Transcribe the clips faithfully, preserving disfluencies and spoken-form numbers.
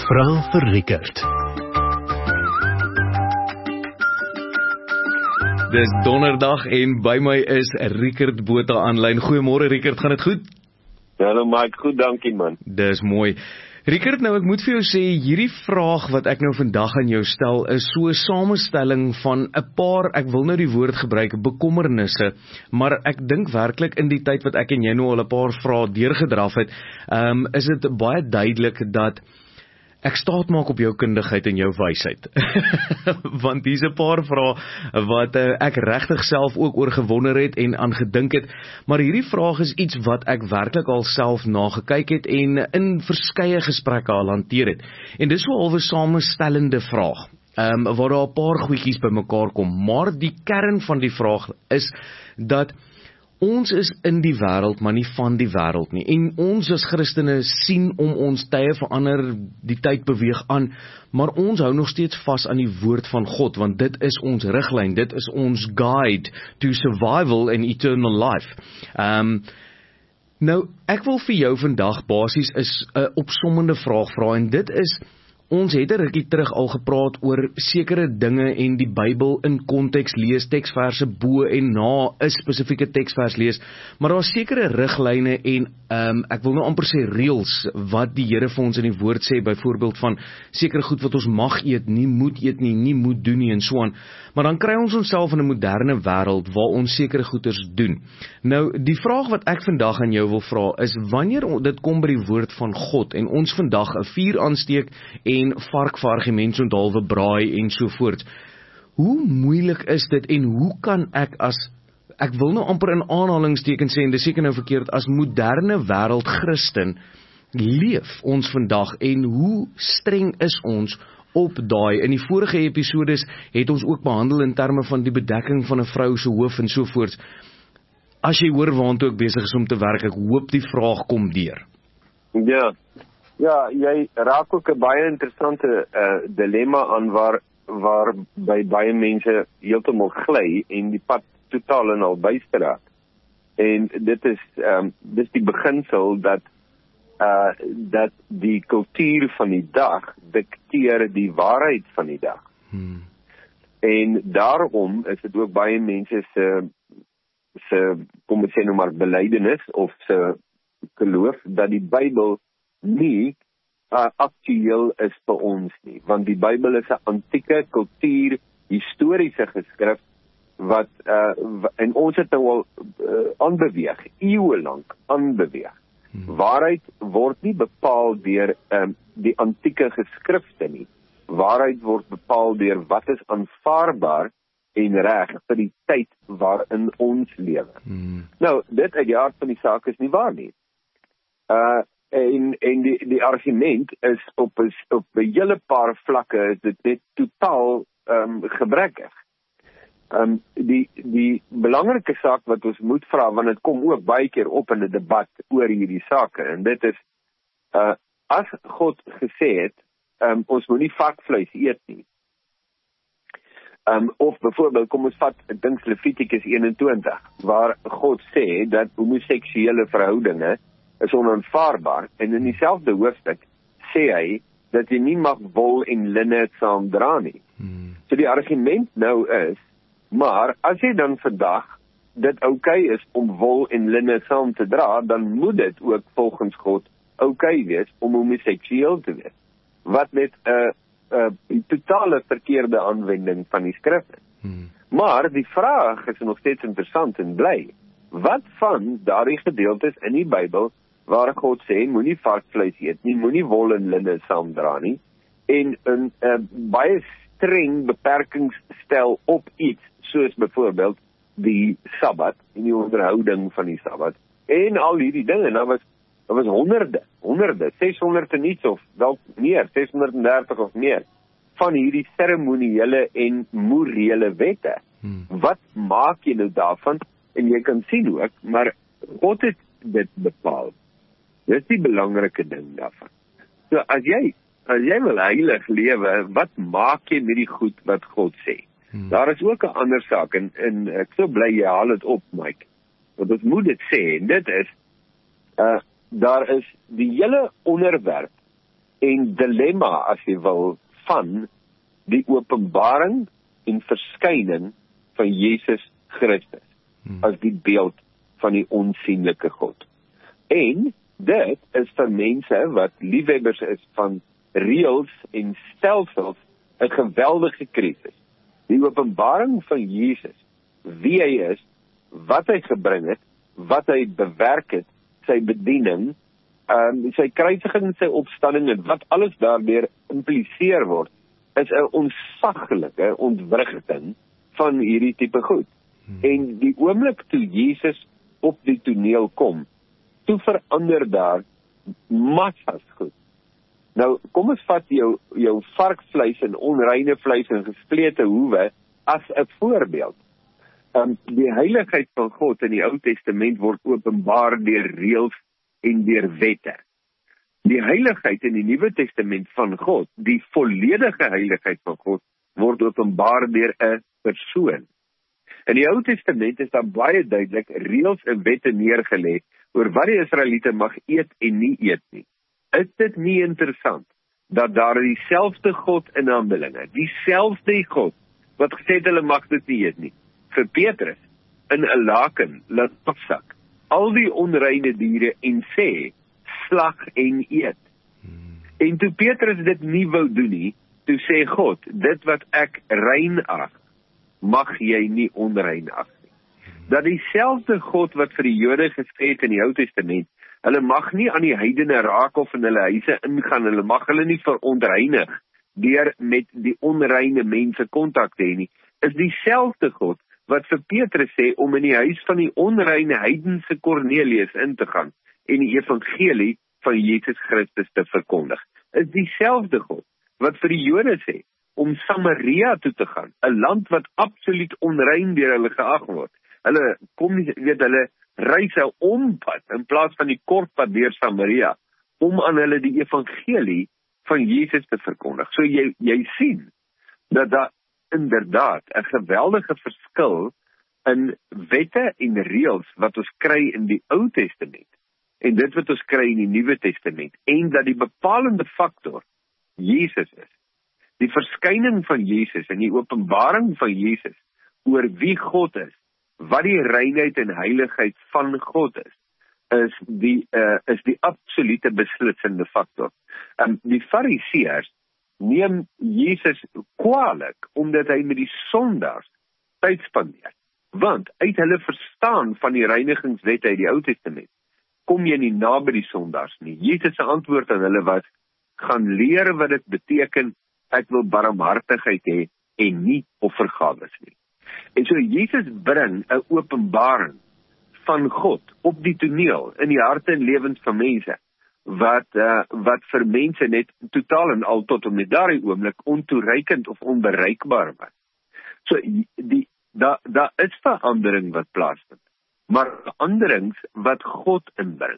Vra vir Rickert. Dis donderdag en by my is Rickert Botha aanlyn. Goeiemôre Rickert, gaan dit goed? Hallo Mike, goed, dankie man. Dis mooi. Rickert, nou ek moet vir jou sê, hierdie vraag wat ek nou vandag aan jou stel is so 'n samestelling van 'n paar, ek wil nou die woord gebruik, bekommernisse, maar ek dink werklik in die tyd wat ek en jy nou al 'n paar vrae deurgedraf het, um, is dit baie duidelik dat ek staat maak op jou kundigheid en jou wysheid. Want hier's 'n paar vrae wat uh, ek regtig self ook oor gewonder het en aan gedink het, maar hierdie vraag is iets wat ek werklik al self nagekyk het en in verskeie gesprekke al hanteer het. En dis so 'n halwe samestellende vraag, um, waar daar 'n paar goedjies bymekaar kom, maar die kern van die vraag is dat ons is in die wêreld, maar nie van die wêreld nie. En ons as Christene sien om ons tye verander, die tyd beweeg aan, maar ons hou nog steeds vas aan die woord van God, want dit is ons riglyn, dit is ons guide to survival and eternal life. Um, nou, ek wil vir jou vandag basies is 'n opsommende vraag vra, en dit is, ons het 'n rukkie terug al gepraat oor sekere dinge en die Bybel in konteks lees, teksverse bo en na 'n spesifieke teksvers lees, maar daar is sekere riglyne en um, ek wil nou amper sê reëls wat die Here vir ons in die woord sê, byvoorbeeld van sekere goed wat ons mag eet, nie moet eet nie, nie moet doen nie en so aan. Maar dan kry ons onsself in 'n moderne wêreld waar ons sekere goeders doen. Nou, die vraag wat ek vandag aan jou wil vra is, wanneer dit kom by die woord van God en ons vandag 'n vuur aansteek en vark vir argumente onthaalwe braai en so voort. Hoe moeilik is dit en hoe kan ek as, ek wil nou amper in aanhalingstekens sê, en dis seker nou verkeerd, as moderne wêreld Christen leef ons vandag en hoe streng is ons op daai? In die vorige episodes het ons ook behandel in terme van die bedekking van 'n vrou se hoof en so voort. As jy hoor waantoe ek besig is om te werk, ek hoop die vraag kom deur. Ja, ja, jy raak ook 'n baie interessante uh, dilemma aan waar, waar by baie mense heeltemal gly en die pad totaal en al byster raak. En dit is, um, dis die beginsel dat Uh, dat die kultuur van die dag dikteer die waarheid van die dag. Hmm. En daarom is dit ook baie mense se, se kom ons sê nou maar belydenis of se geloof dat die Bybel nie uh, aktueel is vir ons nie, want die Bybel is 'n antieke kultuur, historiese geskrif wat uh, en ons het nou al uh, aanbeweeg, eeue lank aanbeweeg. Waarheid word nie bepaal deur um, die antieke geskrifte nie. Waarheid word bepaal deur wat is aanvaarbaar en reg vir die tyd waarin ons lewe. Hmm. Nou, dit uit die aard van die saak is nie waar nie. Uh, en en die, die argument is op 'n op 'n hele paar vlakke is dit net totaal um, gebrekkig. Um, die, die belangrike saak wat ons moet vra, want dit kom ook baie keer op in 'n debat oor hierdie sake, en dit is, uh, as God gesê het, um, ons moet nie varkvleis eet nie, um, of byvoorbeeld, kom ons vat, ek dink Levitikus eenentwintig, waar God sê dat homoseksuele verhoudinge is onaanvaarbaar, en in dieselfde hoofstuk sê hy, dat jy nie mag wol en linne saam dra nie. Hmm. So die argument nou is, maar as jy dan vandag dit oukei is om wol en linne saam te dra, dan moet dit ook volgens God oukei wees om homoseksueel te wees. Wat net 'n uh, uh, totale verkeerde aanwending van die skrif is. Hmm. Maar die vraag is nog steeds interessant en bly. Wat van daardie gedeeltes in die Bybel waar God sê moenie varkvleis eet nie, moenie wol en linne saam dra nie, en 'n uh, baie streng beperkings stel op iets, soos byvoorbeeld die Sabbat en die onderhouding van die Sabbat en al hierdie dinge. Daar was, daar was honderde, honderde, seshonderd en iets of wel meer, seshonderddertig of meer van hierdie seremoniële en morele wette. Hmm. Wat maak jy nou daarvan? En jy kan sien ook, maar God het dit bepaal. Dis die belangrike ding daarvan. So as jy, as jy wil heilig lewe, wat maak jy met die goed wat God sê? Hmm. Daar is ook 'n ander saak, en, en ek so bly jy haal dit op, Mike, want ons moet dit sê, en dit is, uh, daar is die hele onderwerp en dilemma, as jy wil, van die openbaring en verskyning van Jesus Christus hmm. as die beeld van die onsienlike God. En dit is vir mense wat liefhebbers is van reëls en stelsels 'n geweldige krisis. Die openbaring van Jesus, wie hy is, wat hy gebring het, wat hy bewerk het, sy bediening, um, sy kruisiging en sy opstanding en wat alles daardeur impliseer word, is 'n ontsaglike ontwrigting van hierdie tipe goed. Hmm. En die oomblik toe Jesus op die toneel kom, toe verander daar massas goed. Nou, kom ons vat jou, jou varkvleis en onreine vleis en gesplete hoewe as 'n voorbeeld. Um, die heiligheid van God in die Ou Testament word openbaar deur reëls en deur wette. Die heiligheid in die Nuwe Testament van God, die volledige heiligheid van God, word openbaar deur 'n persoon. In die Ou Testament is daar baie duidelik reëls en wette neergelê oor wat die Israeliete mag eet en nie eet nie. Is dit nie interessant dat daar dieselfde God in Handelinge, dieselfde God wat gesê het hulle mag dit nie eet nie, vir Petrus in 'n laken laat afsak al die onreine diere en sê slag en eet. Hmm. En toe Petrus dit nie wou doen nie, toe sê God, dit wat ek rein ag, mag jy nie onrein ag nie. Dat dieselfde God wat vir die Jode gesê het in die Ou Testament, hulle mag nie aan die heidene raak of in hulle huise ingaan, hulle mag hulle nie verontreinig deur met die onreine mense kontak te hê nie, is dieselfde God wat vir Petrus sê om in die huis van die onreine heidense Kornelius in te gaan en die evangelie van Jesus Christus te verkondig. Is dieselfde God wat vir die Jode sê om Samaria toe te gaan, 'n land wat absoluut onrein deur hulle geag word. Hulle kom nie, weet hulle reis 'n ompad in plaas van die kortpad deur Samaria om aan hulle die evangelie van Jesus te verkondig. So jy jy sien dat daar inderdaad 'n geweldige verskil in wette en reëls wat ons kry in die Ou Testament en dit wat ons kry in die Nuwe Testament, en dat die bepalende faktor Jesus is. Die verskyning van Jesus en die openbaring van Jesus oor wie God is, wat die reinheid en heiligheid van God is, is die uh, is die absolute beslissende faktor. Um, die Fariseërs neem Jesus kwaalik omdat hy met die sondaars tyd spandeer. Want uit hulle verstaan van die reinigingswette uit die Ou Testament, kom jy nie naby die sondaars nie. Jesus se antwoord aan hulle was, gaan leer wat dit beteken, ek wil barmhartigheid hê en nie offergawes nie. En so Jesus bring 'n openbaring van God op die toneel in die harte en lewens van mense wat uh, wat vir mense net totaal en al tot om net daardie oomblik ontoereikend of onbereikbaar was. So die daar daar is verandering wat plaasvind, maar veranderings wat God inbring.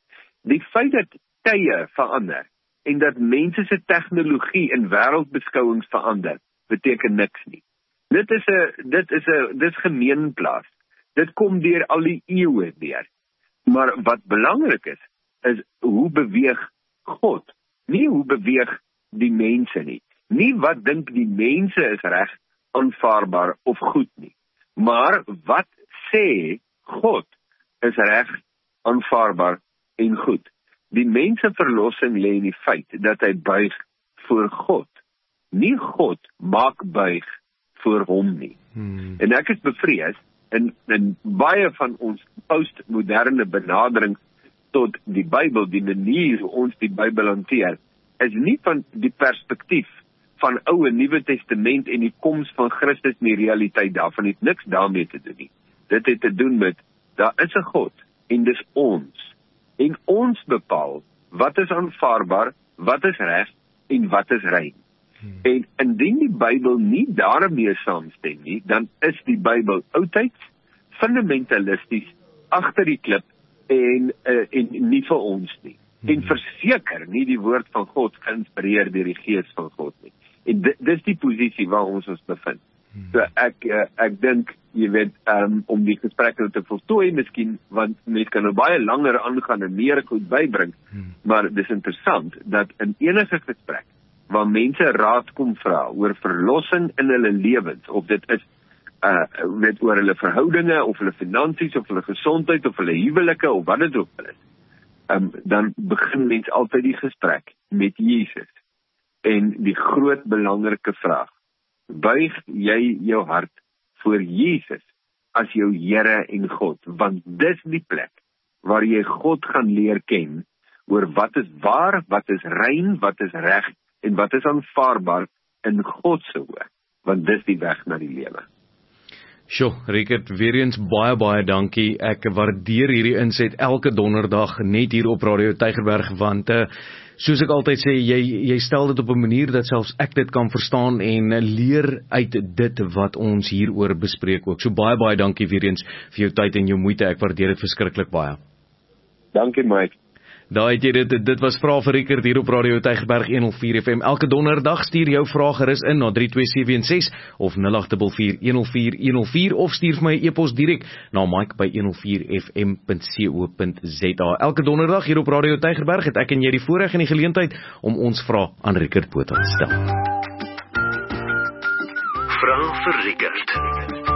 Die feit dat tye verander en dat mense se tegnologie en wêreldbeskouings verander, beteken niks nie. Dit is 'n dit is 'n dis gemeenplaas. Dit kom deur al die eeue deur. Maar wat belangrik is, is hoe beweeg God? Nie hoe beweeg die mense nie. Nie wat dink die mense is reg, aanvaarbaar of goed nie. Maar wat sê God is reg, aanvaarbaar en goed. Die mense verlossing lê in die feit dat hy buig voor God. Nie God maak buig voor hom nie. Hmm. En ek is bevrees in, in baie van ons postmoderne benadering tot die Bybel, die manier hoe ons die Bybel hanteer, is nie van die perspektief van Ou en Nuwe Testament en die koms van Christus in die realiteit daarvan, het niks daarmee te doen nie. Dit het te doen met, daar is 'n God, en dis ons. En ons bepaal, wat is aanvaarbaar, wat is reg, en wat is rein. Hmm. En indien die Bybel nie daarmee saamstem nie, dan is die Bybel oudtyds, fundamentalisties, agter die klip, en, uh, en nie vir ons nie. Hmm. En verseker nie die woord van God geïnspireer deur die gees van God nie. En dit dis die posisie waar ons ons bevind. Hmm. So ek, uh, ek dink jy weet, um, om die gesprek nou te voltooi, miskien, want mens kan nou baie langer aangaan en meer goed bybring, hmm. maar dis interessant, dat in enige gesprek, waar mense raad kom vra oor verlossing in hulle lewens, of dit is, uh, weet oor hulle verhoudinge, of hulle finansies, of hulle gesondheid, of hulle huwelike, of wat dit ook is, um, dan begin mens altyd die gesprek met Jesus, en die groot belangrike vraag, buig jy jou hart voor Jesus as jou Here en God, want dis die plek waar jy God gaan leer ken oor wat is waar, wat is rein, wat is reg en wat is aanvaarbaar in God se oë, want dis die weg na die lewe. Sjoe, Rickert, weer eens baie baie dankie. Ek waardeer hierdie inset elke donderdag net hier op Radio Tygerberg, want uh, soos ek altyd sê, jy, jy stel dit op 'n manier dat selfs ek dit kan verstaan en leer uit dit wat ons hieroor bespreek ook. So baie baie dankie weer eens vir jou tyd en jou moeite. Ek waardeer dit verskriklik baie. Dankie, Mike. Daar het jy dit, dit was Vrae vir Rickert hier op Radio Tygerberg honderd vier F M. Elke donderdag stuur jou vrae gerus in na drie twee sewe een ses of nul agt vier vier een nul vier een nul vier of stuur vir my 'n e-pos direk na mike by honderd vier f m punt co punt z a. Elke donderdag hier op Radio Tygerberg het ek en jy die voorreg en die geleentheid om ons vrae aan Rickert Botha te stel. Vrae vir Rickert.